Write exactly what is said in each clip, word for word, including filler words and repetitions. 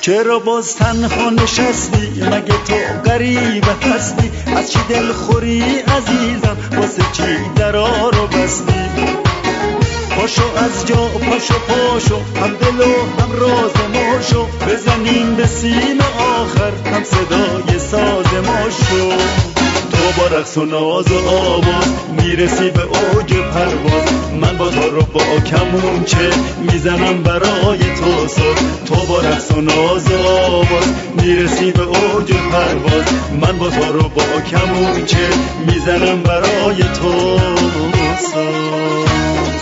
چرا باز تنها نشستی؟ مگه تو غریب هستی؟ از چی دلخوری عزیزم؟ واسه چی درا رو بستی؟ پاشو از جا پاشو پاشو، هم دل و هم راز ما شو، بزنیم به سیم آخر هم صدای ساز ما شو. تو با رقص و ناز و آواز میرسی به اوج پرواز، من با تو رو با کمونچه میزنم برای تو ساز. تو با رقص و ناز و آواز میرسی به اوج پرواز، من با تو رو با کمونچه میزنم برای تو ساز.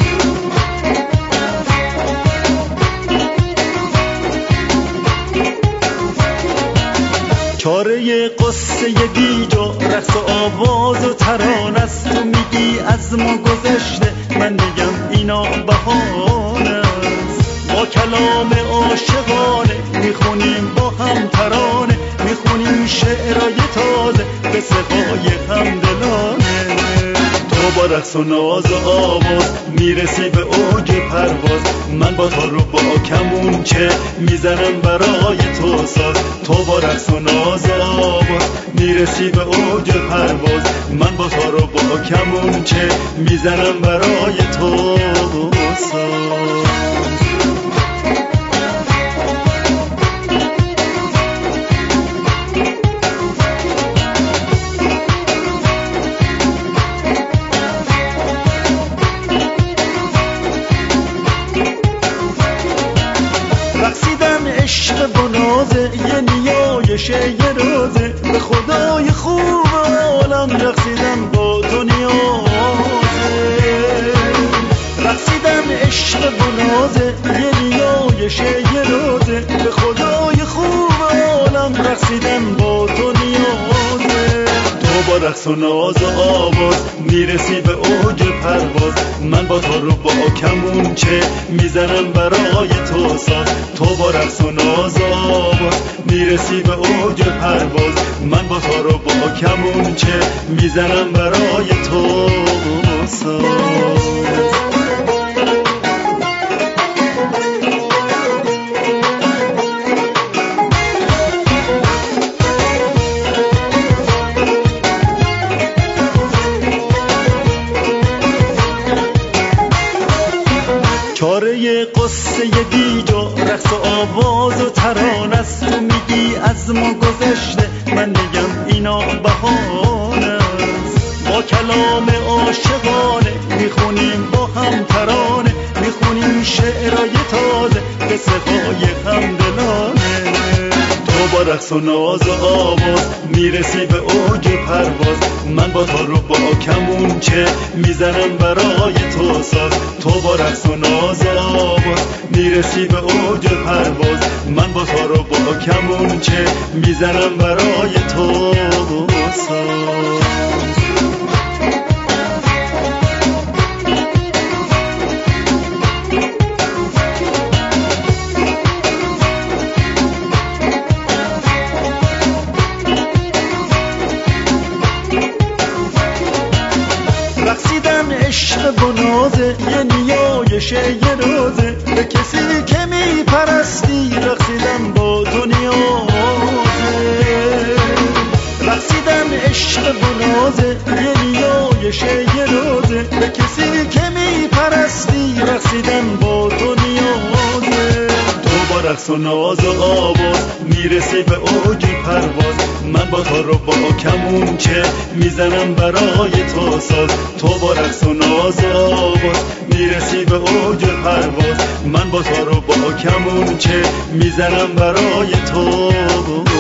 چاره قصه بیجا رقص و آواز و ترانه است. تو میگی از ما گذشته، من میگم اینا بهانه است. با کلام عاشقانه میخونیم با هم ترانه، میخونیم شعرهای تازه به صفای همدلانه. تو با رقص و ناز و آواز میرسی به اوج پرواز، من با تو رو با کمونچه میزنم برای تو ساز. تو با رقص و ناز و آواز میرسی به اوج پرواز، من با تو رو با کمونچه میزنم برای تو ساز. رقصیدن عشق بنازه، یه نیایشه یه رازه، به خدای خوب عالم رقصیدن با تو نیازه. رقصیدن عشق بنازه، یه نیایشه یه رازه، به خدای خوب عالم رقصیدن با تو نیازه. تو با رقص و ناز و آواز میرسی به اوج پرواز، من با تو رو با کمونچه میزنم برای تو ساز. تو با رقص و ناز و آواز میرسی به اوج پرواز، من با تو رو با کمونچه میزنم برای تو ساز. چاره قصه بیجا رقص و آواز و ترانه است. تو میگی از ما گذشته، من میگم اینا بهانه است. با کلام عاشقانه میخونیم با هم ترانه، میخونیم شعرهای تازه به صفای همدلانه. تو با رقص و ناز و آواز میرسی به اوج پرواز، من با تو رو با کمونچه میزنم برای تو ساز. تو با رقص و ناز و آواز میرسی به اوج پرواز، من با تو رو با کمونچه میزنم برای تو ساز. رقصیدن عشق بنازه، یه نیایشه یه رازه، به کسی که میپرستی رقصیدن با تو نیازه. رقصیدن عشق بنازه، یه نیایشه یه رازه، به کسی که میپرستی رقصیدن با تو نیازه. تو با رقص و ناز و آواز میرسی به اوج پرواز، من با تو رو با کمونچه میزنم برای تو ساز. تو با رقص و ناز و آواز میرسی به اوج پرواز، من با تو رو با کمونچه میزنم برای تو